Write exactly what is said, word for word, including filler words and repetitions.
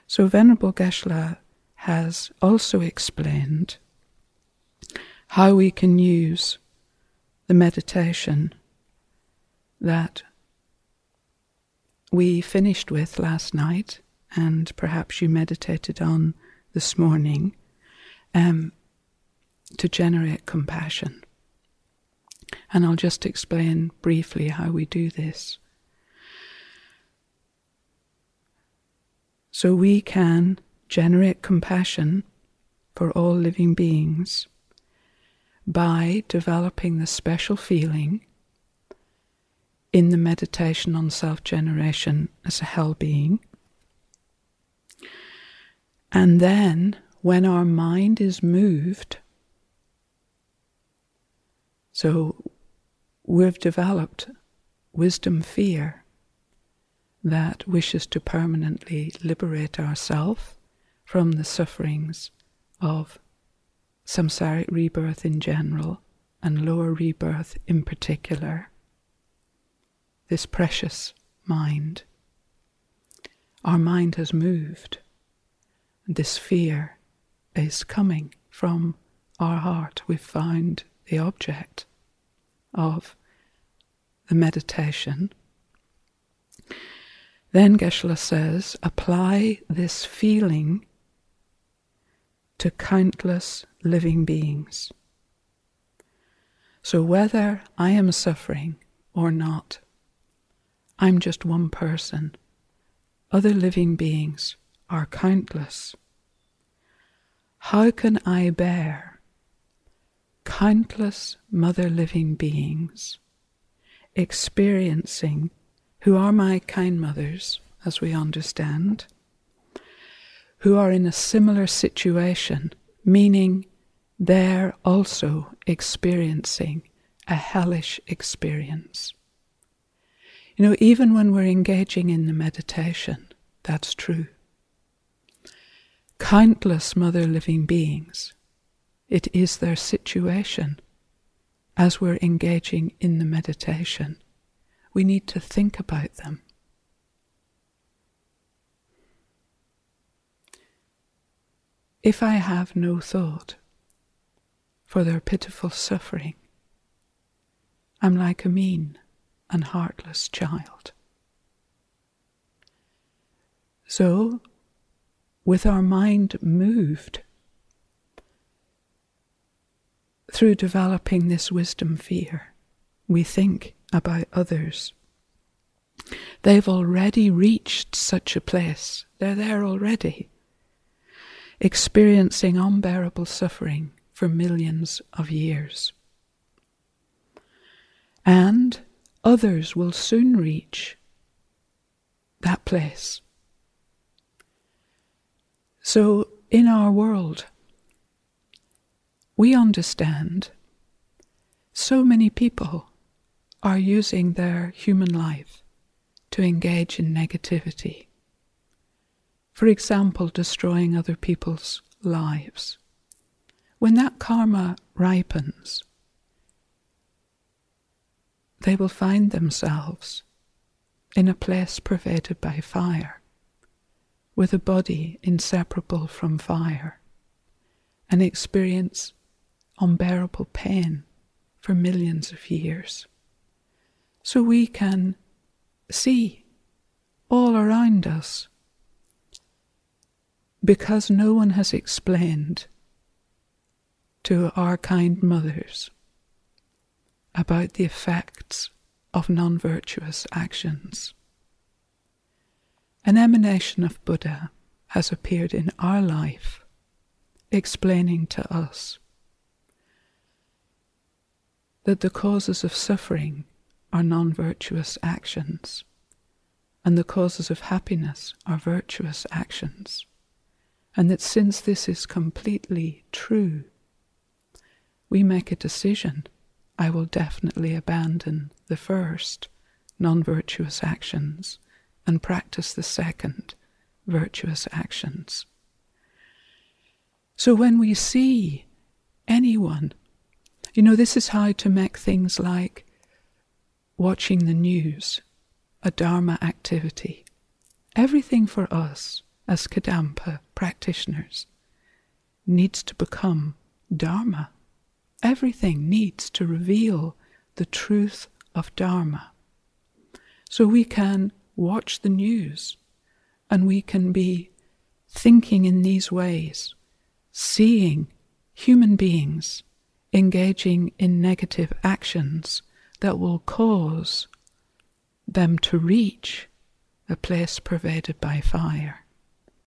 So Venerable Geshe-la has also explained how we can use the meditation that we finished with last night, and perhaps you meditated on this morning, um, to generate compassion. And I'll just explain briefly how we do this. So we can generate compassion for all living beings by developing the special feeling in the meditation on self-generation as a hell being. And then, when our mind is moved, so we've developed wisdom fear that wishes to permanently liberate ourselves from the sufferings of samsaric rebirth in general and lower rebirth in particular. This precious mind. Our mind has moved. This fear is coming from our heart. We've found the object of the meditation. Then Geshe-la says, apply this feeling to countless living beings. So whether I am suffering or not, I'm just one person. Other living beings are countless. How can I bear countless mother living beings experiencing, who are my kind mothers, as we understand, who are in a similar situation, meaning they're also experiencing a hellish experience. You know, even when we're engaging in the meditation, that's true. Countless mother living beings, it is their situation as we're engaging in the meditation. We need to think about them. If I have no thought for their pitiful suffering, I'm like a mean and heartless child. So, with our mind moved through developing this wisdom fear, we think about others. They've already reached such a place. They're there already, experiencing unbearable suffering for millions of years. And others will soon reach that place. So in our world, we understand so many people are using their human life to engage in negativity. For example, destroying other people's lives. When that karma ripens, they will find themselves in a place pervaded by fire, with a body inseparable from fire, and experience unbearable pain for millions of years. So we can see all around us, because no one has explained to our kind mothers about the effects of non-virtuous actions. An emanation of Buddha has appeared in our life, explaining to us that the causes of suffering are non-virtuous actions, and the causes of happiness are virtuous actions, and that since this is completely true, we make a decision. I will definitely abandon the first, non-virtuous actions, and practice the second, virtuous actions. So when we see anyone, you know, this is how to make things like watching the news a Dharma activity. Everything for us as Kadampa practitioners, needs to become Dharma. Everything needs to reveal the truth of Dharma. So we can watch the news and we can be thinking in these ways, seeing human beings engaging in negative actions that will cause them to reach a place pervaded by fire.